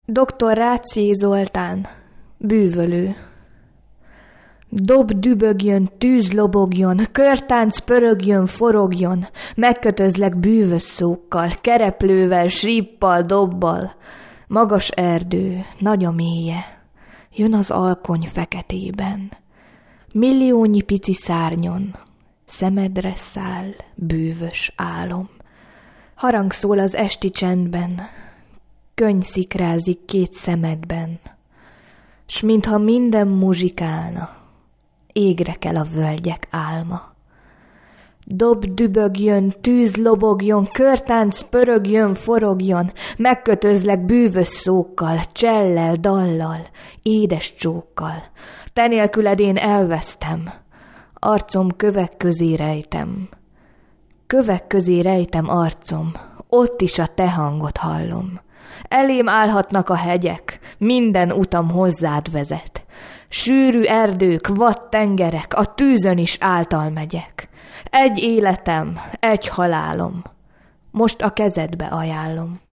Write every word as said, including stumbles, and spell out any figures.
doktor Ráczi Zoltán, bűvölő. Dob dübögjön, tűz lobogjon, körtánc pörögjön, forogjon, megkötözlek bűvös szókkal, kereplővel, síppal, dobbal. Magas erdő, nagy a mélye, jön az alkony feketében. Milliónyi pici szárnyon, szemedre száll bűvös álom. Harang szól az esti csendben, könny szikrázik két szemedben, s mintha minden muzsikálna, égre kell a völgyek álma. Dob dübögjön, tűz lobogjon, körtánc pörögjön, forogjon, megkötözlek bűvös szókkal, csellel, dallal, édes csókkal. Te nélküled én elvesztem, arcom kövek közé rejtem. Kövek közé rejtem arcom, ott is a te hangod hallom. Elém állhatnak a hegyek, minden utam hozzád vezet. Sűrű erdők, vad tengerek, a tűzön is által megyek. Egy életem, egy halálom, most a kezedbe ajánlom.